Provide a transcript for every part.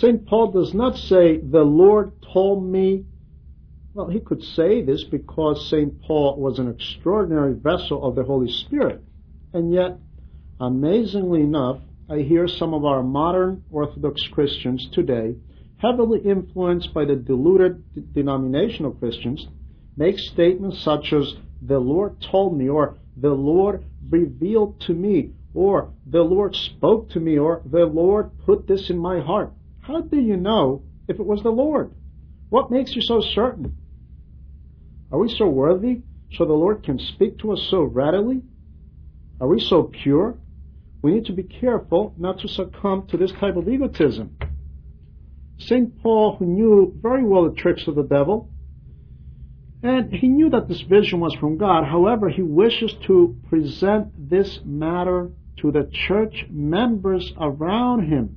St. Paul does not say, the Lord told me. Well, he could say this because St. Paul was an extraordinary vessel of the Holy Spirit. And yet, amazingly enough, I hear some of our modern Orthodox Christians today, heavily influenced by the diluted denominational Christians, make statements such as, the Lord told me, or the Lord revealed to me, or the Lord spoke to me, or the Lord put this in my heart. How do you know if it was the Lord? What makes you so certain? Are we so worthy so the Lord can speak to us so readily? Are we so pure? We need to be careful not to succumb to this type of egotism. St. Paul, who knew very well the tricks of the devil, and he knew that this vision was from God. However, he wishes to present this matter to the church members around him.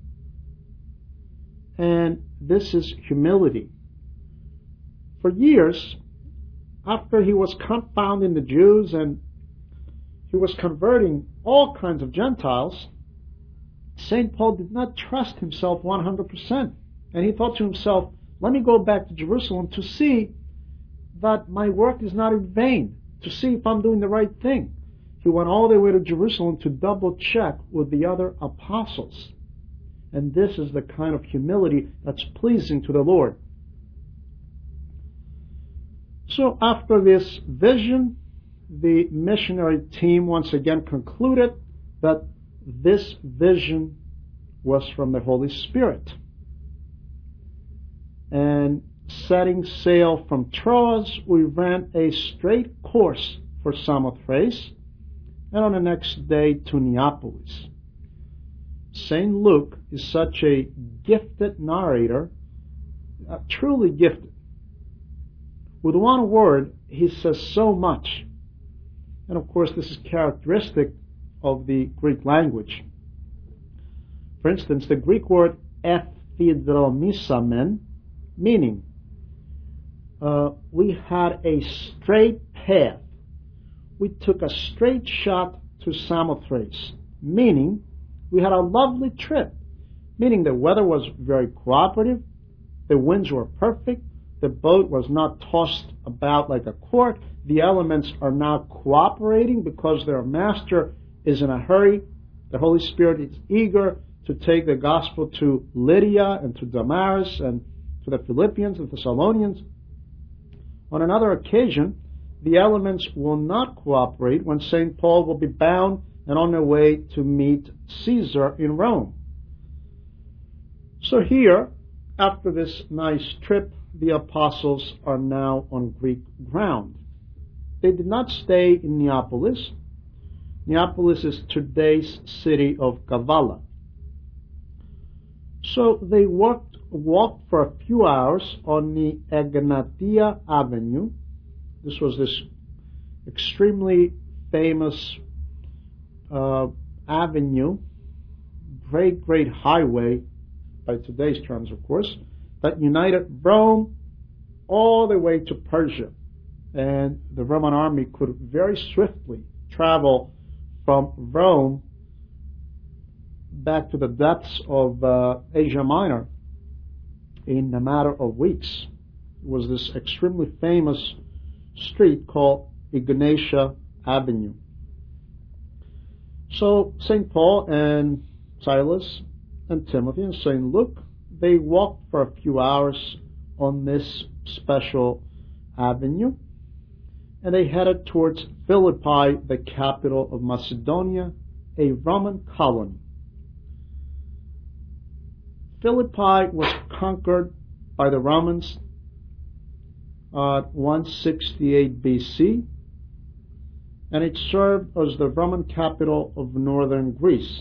And this is humility. For years, after he was confounding the Jews and he was converting all kinds of Gentiles, St. Paul did not trust himself 100%. And he thought to himself, let me go back to Jerusalem to see that my work is not in vain, to see if I'm doing the right thing. He went all the way to Jerusalem to double check with the other apostles. And this is the kind of humility that's pleasing to the Lord. So after this vision, the missionary team once again concluded that this vision was from the Holy Spirit. And setting sail from Troas, we ran a straight course for Samothrace, and on the next day to Neapolis. St. Luke is such a gifted narrator, truly gifted. With one word, he says so much. And of course, this is characteristic of the Greek language. For instance, the Greek word epidromisamen, meaning we had a straight path. We took a straight shot to Samothrace, meaning we had a lovely trip, meaning the weather was very cooperative, the winds were perfect, the boat was not tossed about like a cork, the elements are not cooperating because their master is in a hurry. The Holy Spirit is eager to take the gospel to Lydia and to Damaris and to the Philippians and Thessalonians. On another occasion, the elements will not cooperate when St. Paul will be bound and on their way to meet Caesar in Rome. So here, after this nice trip, the apostles are now on Greek ground. They did not stay in Neapolis. Neapolis is today's city of Kavala. So they walked for a few hours on the Egnatia Avenue. This was this extremely famous avenue, great highway, by today's terms, of course, that united Rome all the way to Persia. And the Roman army could very swiftly travel from Rome back to the depths of Asia Minor in a matter of weeks. It was this extremely famous street called Egnatia Avenue. So St. Paul and Silas and Timothy and St. Luke, they walked for a few hours on this special avenue, and they headed towards Philippi, the capital of Macedonia, a Roman colony. Philippi was conquered by the Romans at 168 BC, and it served as the Roman capital of northern Greece.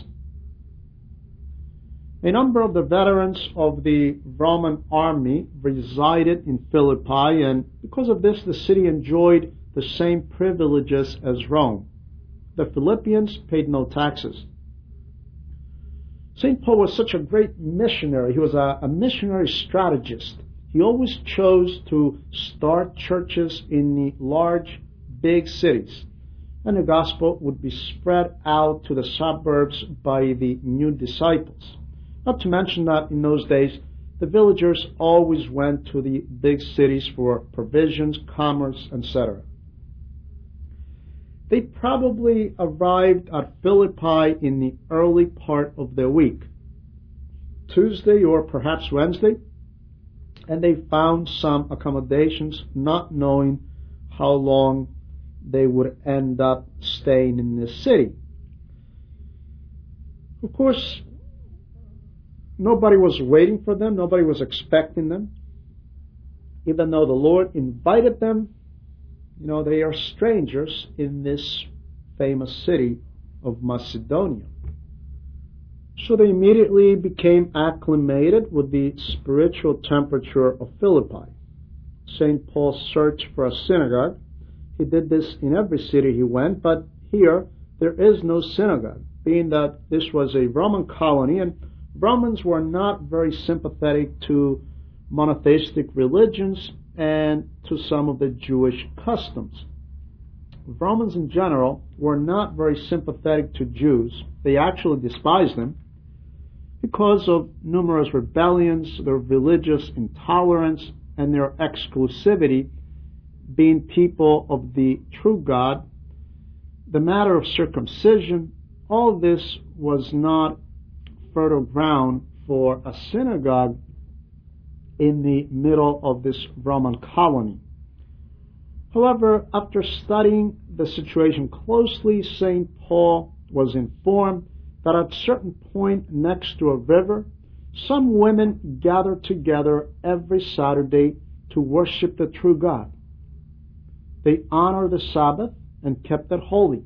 A number of the veterans of the Roman army resided in Philippi, and because of this, the city enjoyed the same privileges as Rome. The Philippians paid no taxes. St. Paul was such a great missionary. He was a missionary strategist. He always chose to start churches in the large, big cities, and the gospel would be spread out to the suburbs by the new disciples. Not to mention that in those days, the villagers always went to the big cities for provisions, commerce, etc. They probably arrived at Philippi in the early part of the week, Tuesday or perhaps Wednesday, and they found some accommodations, not knowing how long they would end up staying in this city. Of course, nobody was waiting for them, nobody was expecting them. Even though the Lord invited them, they are strangers in this famous city of Macedonia. So they immediately became acclimated with the spiritual temperature of Philippi. St. Paul searched for a synagogue. He did this in every city he went, but here there is no synagogue, being that this was a Roman colony, and Romans were not very sympathetic to monotheistic religions and to some of the Jewish customs. Romans in general were not very sympathetic to Jews. They actually despised them because of numerous rebellions, their religious intolerance, and their exclusivity, being people of the true God. The matter of circumcision, all this was not fertile ground for a synagogue in the middle of this Roman colony. However, after studying the situation closely, St. Paul was informed that at a certain point next to a river, some women gathered together every Saturday to worship the true God. They honored the Sabbath and kept it holy.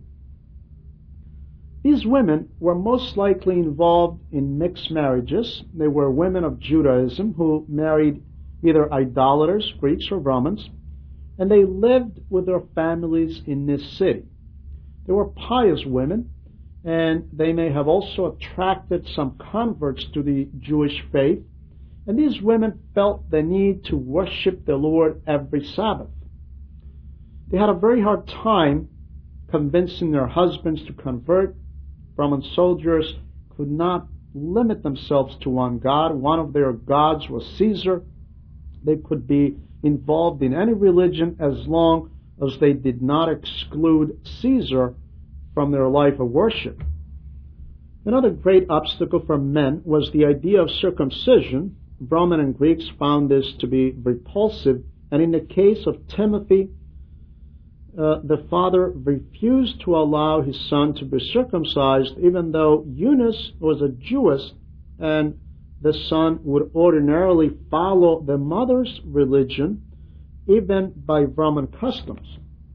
These women were most likely involved in mixed marriages. They were women of Judaism who married either idolaters, Greeks or Romans, and they lived with their families in this city. They were pious women, and they may have also attracted some converts to the Jewish faith, and these women felt the need to worship the Lord every Sabbath. They had a very hard time convincing their husbands to convert. Roman soldiers could not limit themselves to one god. One of their gods was Caesar. They could be involved in any religion as long as they did not exclude Caesar from their life of worship. Another great obstacle for men was the idea of circumcision. Roman and Greeks found this to be repulsive, and in the case of Timothy, the father refused to allow his son to be circumcised, even though Eunice was a Jewess and the son would ordinarily follow the mother's religion, even by Roman customs.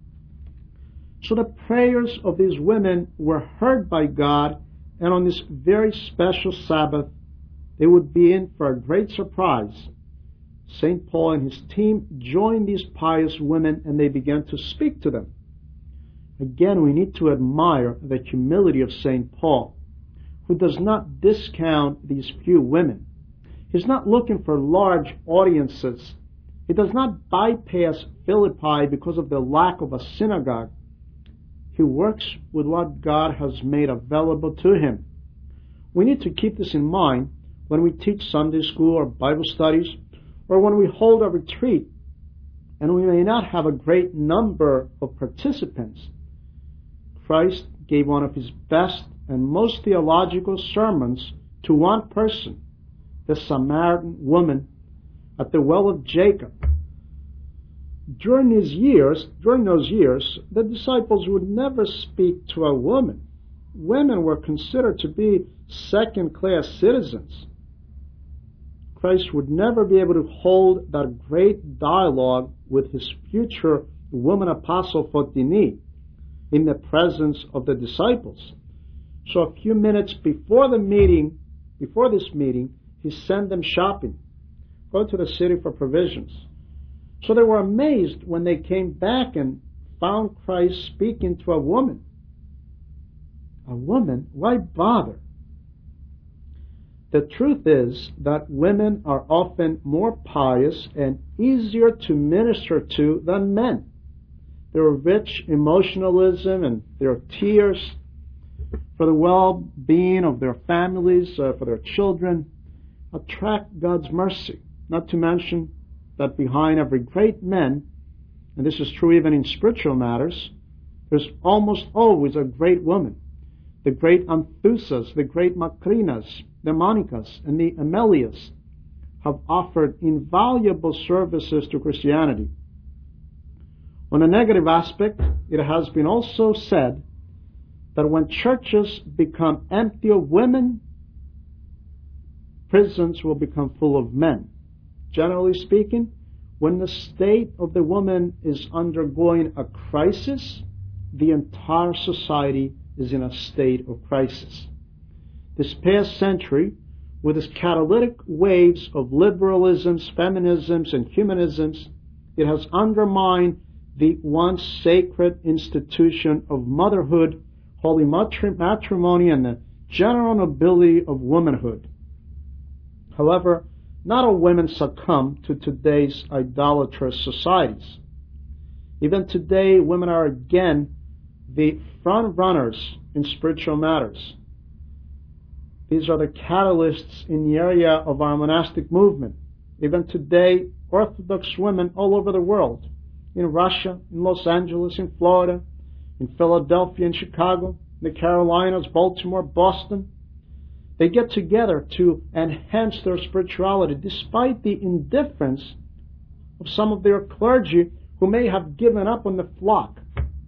So the prayers of these women were heard by God, and on this very special Sabbath, they would be in for a great surprise. St. Paul and his team joined these pious women, and they began to speak to them. Again, we need to admire the humility of St. Paul, who does not discount these few women. He's not looking for large audiences. He does not bypass Philippi because of the lack of a synagogue. He works with what God has made available to him. We need to keep this in mind when we teach Sunday school or Bible studies, or when we hold a retreat, and we may not have a great number of participants. Christ gave one of his best and most theological sermons to one person, the Samaritan woman at the well of Jacob. During those years, the disciples would never speak to a woman. Women were considered to be second-class citizens. Christ would never be able to hold that great dialogue with his future woman apostle Fotini in the presence of the disciples. So a few minutes before this meeting, he sent them shopping. Go to the city for provisions. So they were amazed when they came back and found Christ speaking to a woman. A woman? Why bother? The truth is that women are often more pious and easier to minister to than men. Their rich emotionalism and their tears for the well-being of their families, for their children, attract God's mercy. Not to mention that behind every great man, and this is true even in spiritual matters, there's almost always a great woman. The great Anthusas, the great Macrinas, the Monicas, and the Amelias have offered invaluable services to Christianity. On a negative aspect, it has been also said that when churches become empty of women, prisons will become full of men. Generally speaking, when the state of the woman is undergoing a crisis, the entire society is in a state of crisis. This past century, with its catalytic waves of liberalisms, feminisms, and humanisms, it has undermined the once sacred institution of motherhood, holy matrimony, and the general nobility of womanhood. However, not all women succumb to today's idolatrous societies. Even today, women are again the front runners in spiritual matters. These are the catalysts in the area of our monastic movement. Even today, Orthodox women all over the world, in Russia, in Los Angeles, in Florida, in Philadelphia, in Chicago, the Carolinas, Baltimore, Boston, they get together to enhance their spirituality despite the indifference of some of their clergy who may have given up on the flock.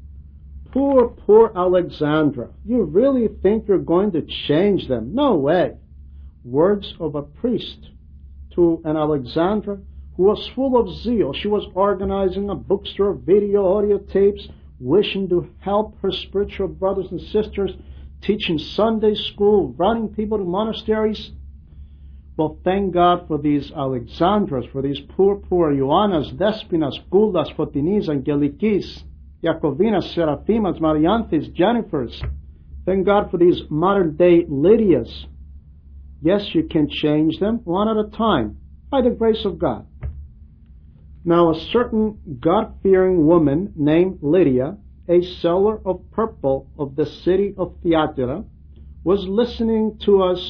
Poor Alexandra. You really think you're going to change them? No way. Words of a priest to an Alexandra who was full of zeal. She was organizing a bookstore, video, audio tapes, wishing to help her spiritual brothers and sisters, teaching Sunday school, running people to monasteries. Well, thank God for these Alexandras, for these poor Ioannas, Despinas, Guldas, Fotinis, Angelikis, Jacovinas, Seraphimas, Marianthes, Jennifers. Thank God for these modern-day Lydias. Yes, you can change them one at a time, by the grace of God. Now, a certain God-fearing woman named Lydia, a seller of purple of the city of Thyatira, was listening to us,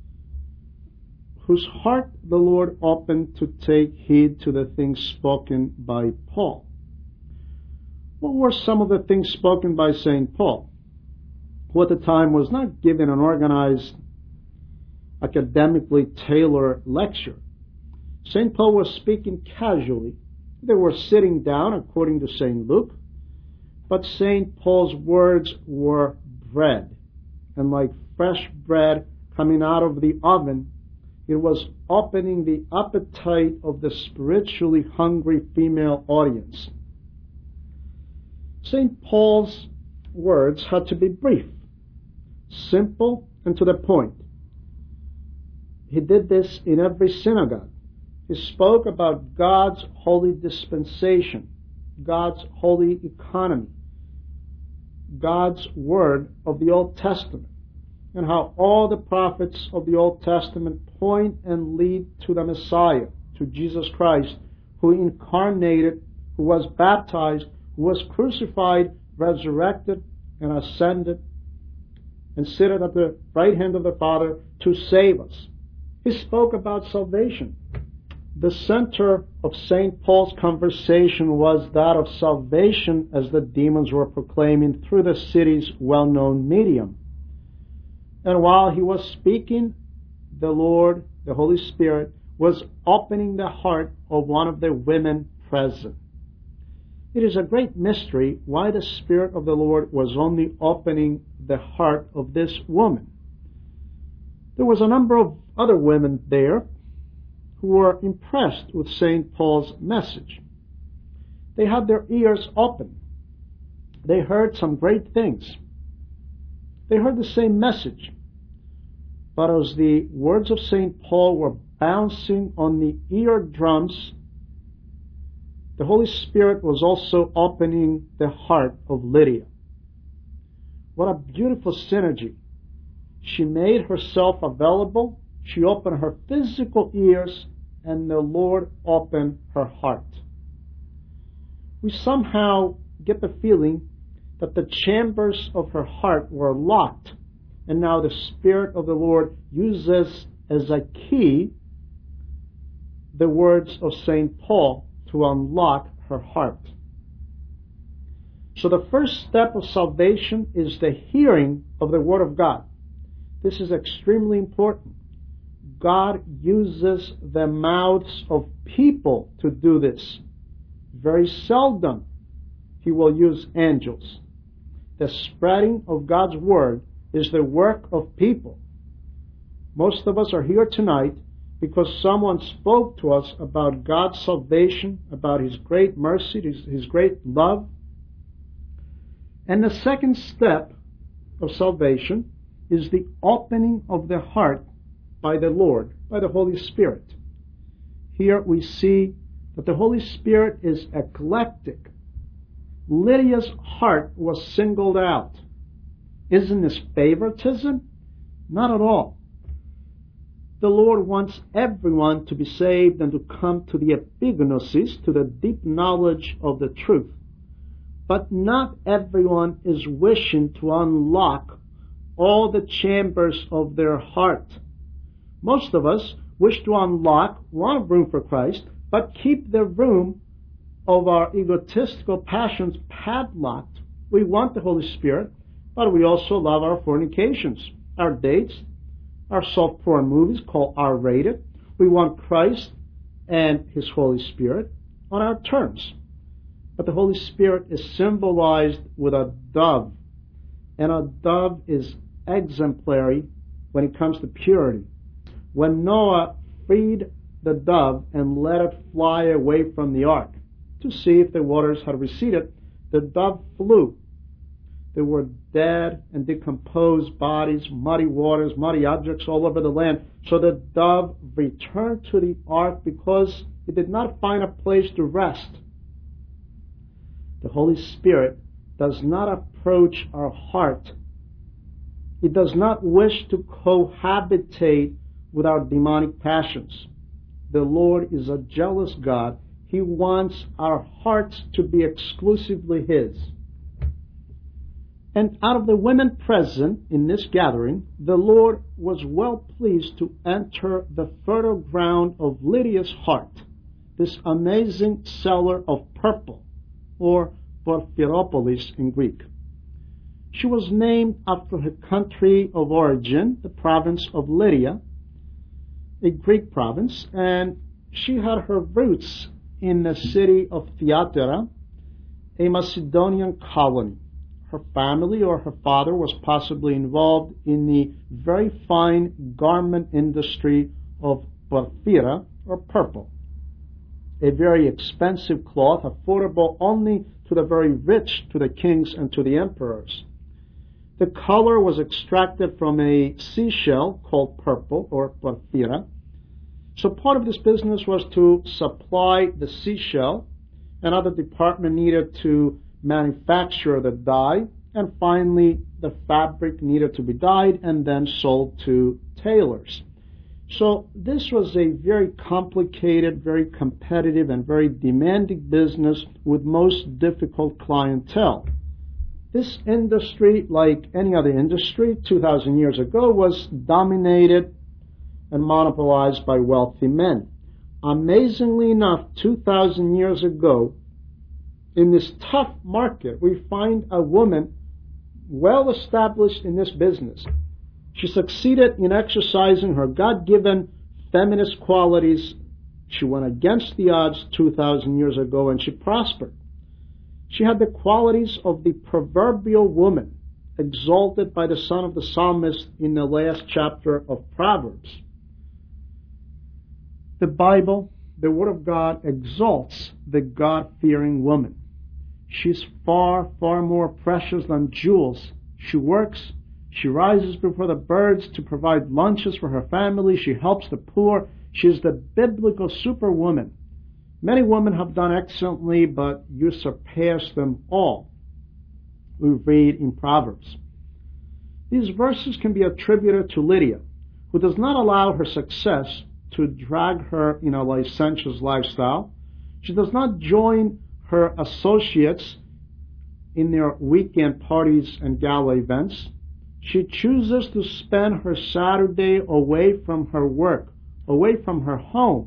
whose heart the Lord opened to take heed to the things spoken by Paul. What were some of the things spoken by St. Paul, who at the time was not giving an organized, academically tailored lecture? St. Paul was speaking casually. They were sitting down, according to St. Luke, but St. Paul's words were bread, and like fresh bread coming out of the oven, it was opening the appetite of the spiritually hungry female audience. St. Paul's words had to be brief, simple, and to the point. He did this in every synagogue. He spoke about God's holy dispensation, God's holy economy, God's word of the Old Testament, and how all the prophets of the Old Testament point and lead to the Messiah, to Jesus Christ, who incarnated, who was baptized, who was crucified, resurrected, and ascended, and seated at the right hand of the Father to save us. He spoke about salvation. The center of St. Paul's conversation was that of salvation, as the demons were proclaiming through the city's well-known medium. And while he was speaking, the Lord, the Holy Spirit, was opening the heart of one of the women present. It is a great mystery why the Spirit of the Lord was only opening the heart of this woman. There was a number of other women there who were impressed with St. Paul's message. They had their ears open. They heard some great things. They heard the same message. But as the words of St. Paul were bouncing on the eardrums, the Holy Spirit was also opening the heart of Lydia. What a beautiful synergy. She made herself available. She opened her physical ears, and the Lord opened her heart. We somehow get the feeling that the chambers of her heart were locked, and now the Spirit of the Lord uses as a key the words of St. Paul to unlock her heart. So the first step of salvation is the hearing of the Word of God. This is extremely important. God uses the mouths of people to do this. Very seldom He will use angels. The spreading of God's Word is the work of people. Most of us are here tonight because someone spoke to us about God's salvation, about His great mercy, His great love. And the second step of salvation is the opening of the heart by the Lord, by the Holy Spirit. Here we see that the Holy Spirit is eclectic. Lydia's heart was singled out. Isn't this favoritism? Not at all. The Lord wants everyone to be saved and to come to the epignosis, to the deep knowledge of the truth. But not everyone is wishing to unlock all the chambers of their heart. Most of us wish to unlock one room for Christ, but keep the room of our egotistical passions padlocked. We want the Holy Spirit, but we also love our fornications, our dates, our soft porn movies called R-rated. We want Christ and His Holy Spirit on our terms. But the Holy Spirit is symbolized with a dove, and a dove is exemplary when it comes to purity. When Noah freed the dove and let it fly away from the ark to see if the waters had receded, the dove flew. There were dead and decomposed bodies, muddy waters, muddy objects all over the land. So the dove returned to the ark because it did not find a place to rest. The Holy Spirit does not approach our heart. He does not wish to cohabitate with our demonic passions. The Lord is a jealous God. He wants our hearts to be exclusively His. And out of the women present in this gathering, the Lord was well pleased to enter the fertile ground of Lydia's heart, this amazing seller of purple, or Porphyropolis in Greek. She was named after her country of origin, the province of Lydia, a Greek province, and she had her roots in the city of Thyatira, a Macedonian colony. Her family or her father was possibly involved in the very fine garment industry of porphyra, or purple, a very expensive cloth affordable only to the very rich, to the kings and to the emperors. The color was extracted from a seashell called purple, or porphyra. So part of this business was to supply the seashell. Another department needed to manufacture the dye, and finally the fabric needed to be dyed and then sold to tailors. So this was a very complicated, very competitive, and very demanding business with most difficult clientele. This industry, like any other industry 2,000 years ago, was dominated and monopolized by wealthy men. Amazingly enough, 2,000 years ago, in this tough market, we find a woman well established in this business. She succeeded in exercising her God-given feminist qualities. She went against the odds 2,000 years ago, and she prospered. She had the qualities of the proverbial woman, exalted by the son of the psalmist in the last chapter of Proverbs. The Bible, the Word of God, exalts the God-fearing woman. She's far, far more precious than jewels. She works. She rises before the birds to provide lunches for her family. She helps the poor. She's the biblical superwoman. Many women have done excellently, but you surpass them all, we read in Proverbs. These verses can be attributed to Lydia, who does not allow her success to drag her in a licentious lifestyle. She does not join her associates in their weekend parties and gala events. She chooses to spend her Saturday away from her work, away from her home,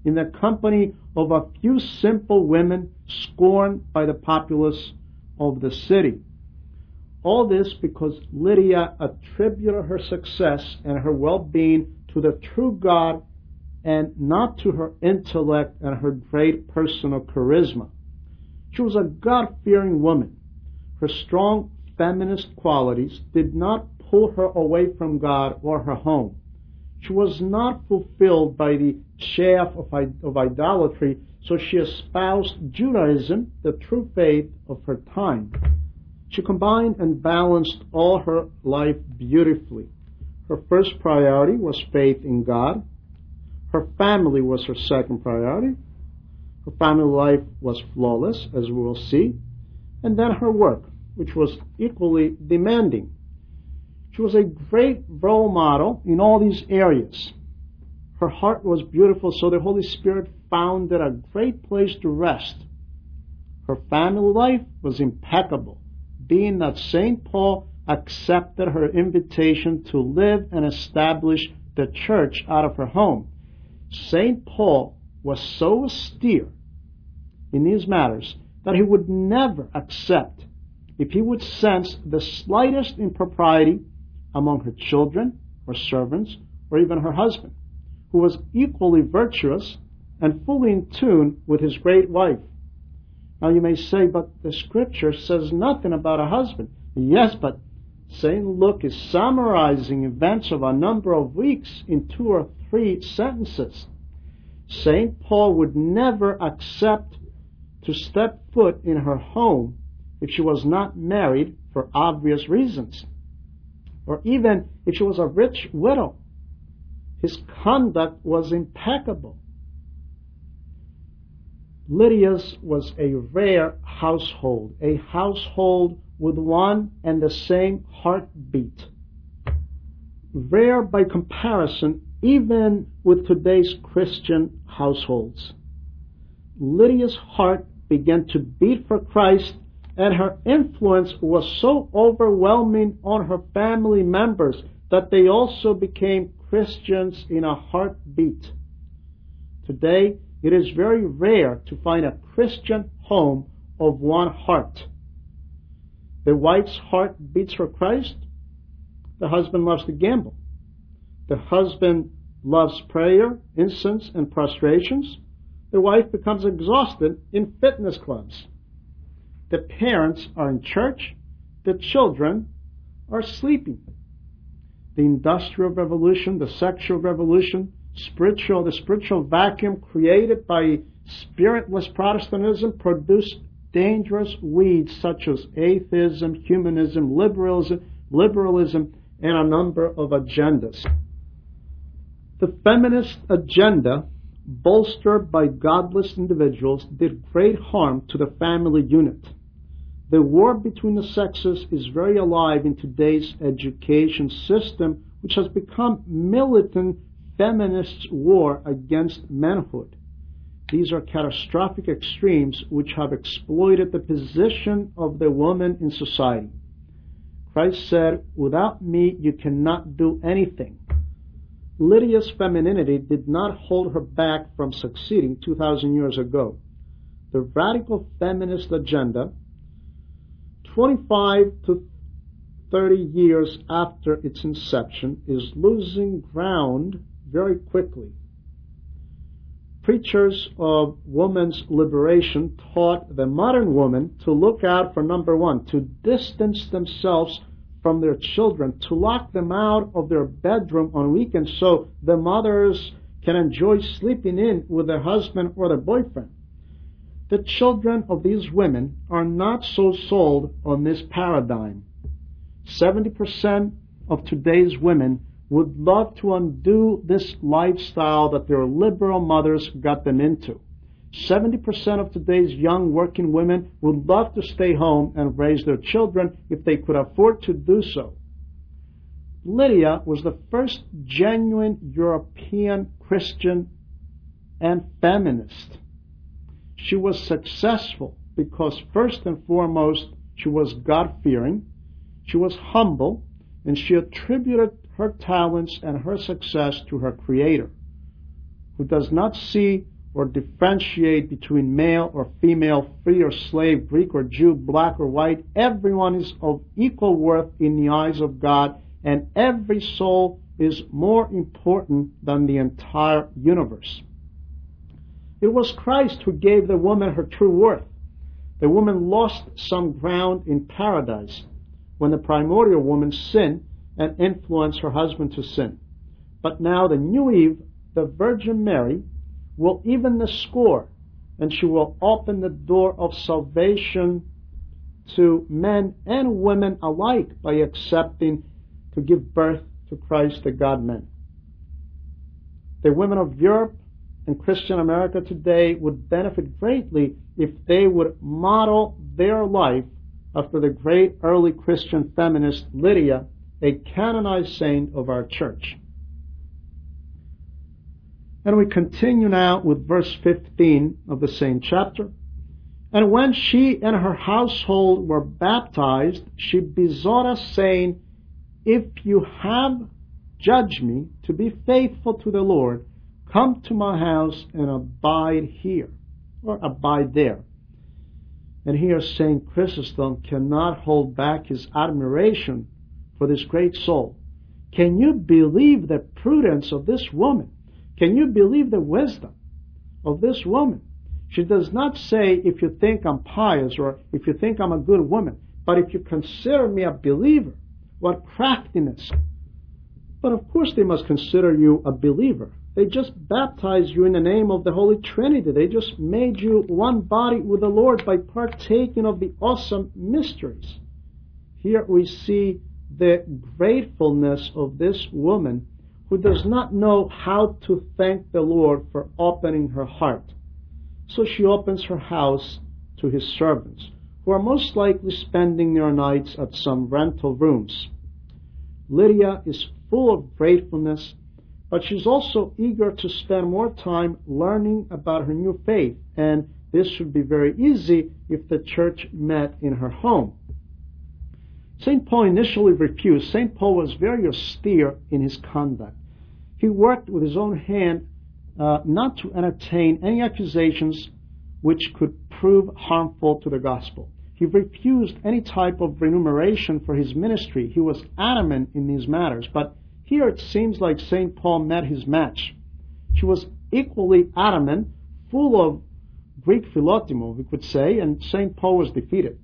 in the company of a few simple women scorned by the populace of the city. All this because Lydia attributed her success and her well-being to the true God and not to her intellect and her great personal charisma. She was a God-fearing woman. Her strong feminist qualities did not pull her away from God or her home. She was not fulfilled by the chaff of idolatry, so she espoused Judaism, the true faith of her time. She combined and balanced all her life beautifully. Her first priority was faith in God. Her family was her second priority. Her family life was flawless, as we will see. And then her work, which was equally demanding. She was a great role model in all these areas. Her heart was beautiful, so the Holy Spirit found it a great place to rest. Her family life was impeccable, being that St. Paul accepted her invitation to live and establish the church out of her home. St. Paul was so austere in these matters that he would never accept if he would sense the slightest impropriety among her children or servants or even her husband, who was equally virtuous and fully in tune with his great wife. Now you may say, but the scripture says nothing about a husband. Yes, but St. Luke is summarizing events of a number of weeks in 2 or 3 sentences. St. Paul would never accept to step foot in her home if she was not married for obvious reasons, or even if she was a rich widow. His conduct was impeccable. Lydia's was a rare household, a household with one and the same heartbeat. Rare by comparison, even with today's Christian households. Lydia's heart began to beat for Christ, and her influence was so overwhelming on her family members that they also became Christians in a heartbeat. Today, it is very rare to find a Christian home of one heart. The wife's heart beats for Christ. The husband loves to gamble. The husband loves prayer, incense, and prostrations. The wife becomes exhausted in fitness clubs. The parents are in church. The children are sleeping. The Industrial Revolution, the sexual revolution, the spiritual vacuum created by spiritless Protestantism produced dangerous weeds such as atheism, humanism, liberalism, and a number of agendas. The feminist agenda, bolstered by godless individuals, did great harm to the family unit. The war between the sexes is very alive in today's education system, which has become militant feminists' war against manhood. These are catastrophic extremes which have exploited the position of the woman in society. Christ said, "Without me you cannot do anything." Lydia's femininity did not hold her back from succeeding 2,000 years ago. The radical feminist agenda, 25 to 30 years after its inception, is losing ground very quickly. Preachers of women's liberation taught the modern woman to look out for number one, to distance themselves from their children, to lock them out of their bedroom on weekends so the mothers can enjoy sleeping in with their husband or their boyfriend. The children of these women are not so sold on this paradigm. 70% of today's women would love to undo this lifestyle that their liberal mothers got them into. 70% of today's young working women would love to stay home and raise their children if they could afford to do so. Lydia was the first genuine European Christian and feminist. She was successful because, first and foremost, she was God-fearing, she was humble, and she attributed her talents and her success to her Creator, who does not see or differentiate between male or female, free or slave, Greek or Jew, black or white. Everyone is of equal worth in the eyes of God, and every soul is more important than the entire universe. It was Christ who gave the woman her true worth. The woman lost some ground in paradise when the primordial woman sinned and influenced her husband to sin. But now the new Eve, the Virgin Mary, will even the score, and she will open the door of salvation to men and women alike by accepting to give birth to Christ, the God-man. The women of Europe and Christian America today would benefit greatly if they would model their life after the great early Christian feminist Lydia, a canonized saint of our church. And we continue now with verse 15 of the same chapter. And when she and her household were baptized, she besought us, saying, If you have judged me to be faithful to the Lord, come to my house and abide here, or abide there. And here St. Chrysostom cannot hold back his admiration for this great soul. Can you believe the prudence of this woman? Can you believe the wisdom of this woman? She does not say, if you think I'm pious or if you think I'm a good woman, but if you consider me a believer, what craftiness. But of course they must consider you a believer. They just baptized you in the name of the Holy Trinity. They just made you one body with the Lord by partaking of the awesome mysteries. Here we see the gratefulness of this woman who does not know how to thank the Lord for opening her heart. So she opens her house to his servants, who are most likely spending their nights at some rental rooms. Lydia is full of gratefulness, but she's also eager to spend more time learning about her new faith, and this should be very easy if the church met in her home. St. Paul initially refused. St. Paul was very austere in his conduct. He worked with his own hand not to entertain any accusations which could prove harmful to the gospel. He refused any type of remuneration for his ministry. He was adamant in these matters. But here it seems like St. Paul met his match. She was equally adamant, full of Greek philotimo, we could say, and St. Paul was defeated.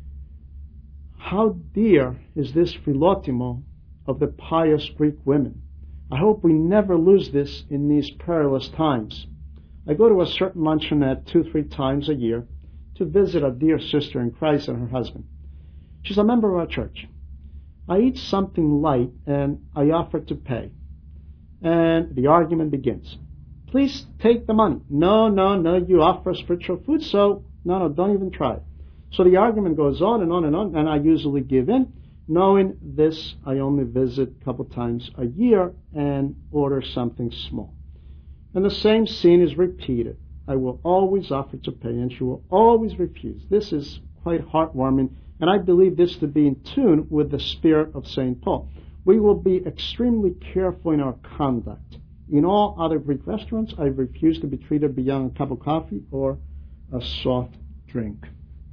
How dear is this philotimo of the pious Greek women? I hope we never lose this in these perilous times. I go to a certain luncheonette 2-3 times a year to visit a dear sister in Christ and her husband. She's a member of our church. I eat something light and I offer to pay. And the argument begins. Please take the money. No, you offer spiritual food, so no, don't even try it. So the argument goes on and on and on, and I usually give in. Knowing this, I only visit a couple times a year and order something small. And the same scene is repeated. I will always offer to pay, and she will always refuse. This is quite heartwarming, and I believe this to be in tune with the spirit of St. Paul. We will be extremely careful in our conduct. In all other Greek restaurants, I refuse to be treated beyond a cup of coffee or a soft drink.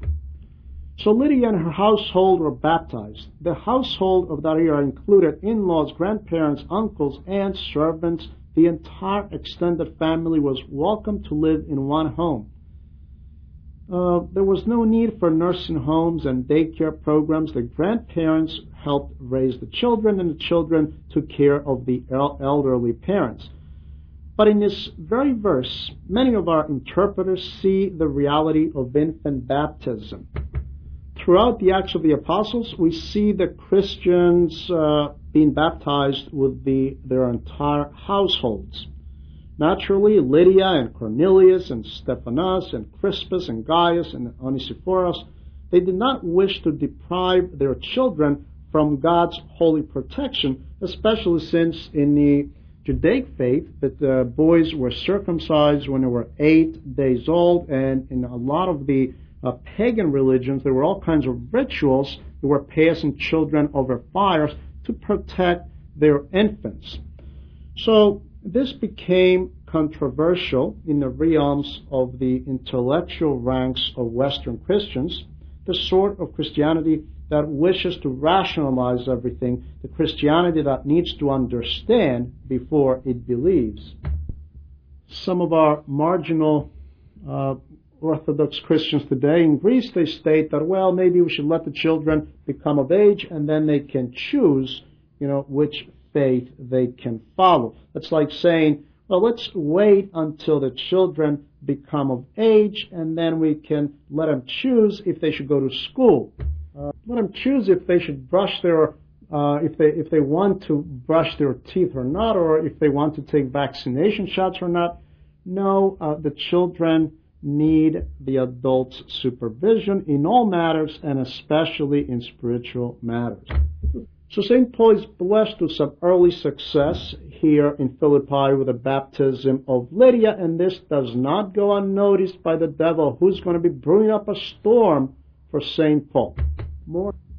So Lydia and her household were baptized. The household of that era included in-laws, grandparents, uncles, aunts, servants. The entire extended family was welcome to live in one home. There was no need for nursing homes and daycare programs. The grandparents helped raise the children, and the children took care of the elderly parents. But in this very verse, many of our interpreters see the reality of infant baptism. Throughout the Acts of the Apostles, we see the Christians being baptized with their entire households. Naturally, Lydia and Cornelius and Stephanas and Crispus and Gaius and Onesiphorus, they did not wish to deprive their children from God's holy protection, especially since in the Judaic faith that the boys were circumcised when they were 8 days old, and in a lot of the pagan religions, there were all kinds of rituals that were passing children over fires to protect their infants. So this became controversial in the realms of the intellectual ranks of Western Christians, the sort of Christianity that wishes to rationalize everything, the Christianity that needs to understand before it believes. Some of our marginal Orthodox Christians today in Greece, they state that, well, maybe we should let the children become of age and then they can choose, which faith they can follow. That's like saying, well, let's wait until the children become of age and then we can let them choose if they should go to school. Let them choose if they should brush their, if they want to brush their teeth or not, or if they want to take vaccination shots or not. No, the children need the adult's supervision in all matters and especially in spiritual matters. So St. Paul is blessed with some early success here in Philippi with the baptism of Lydia, and this does not go unnoticed by the devil, who's going to be brewing up a storm for St. Paul. More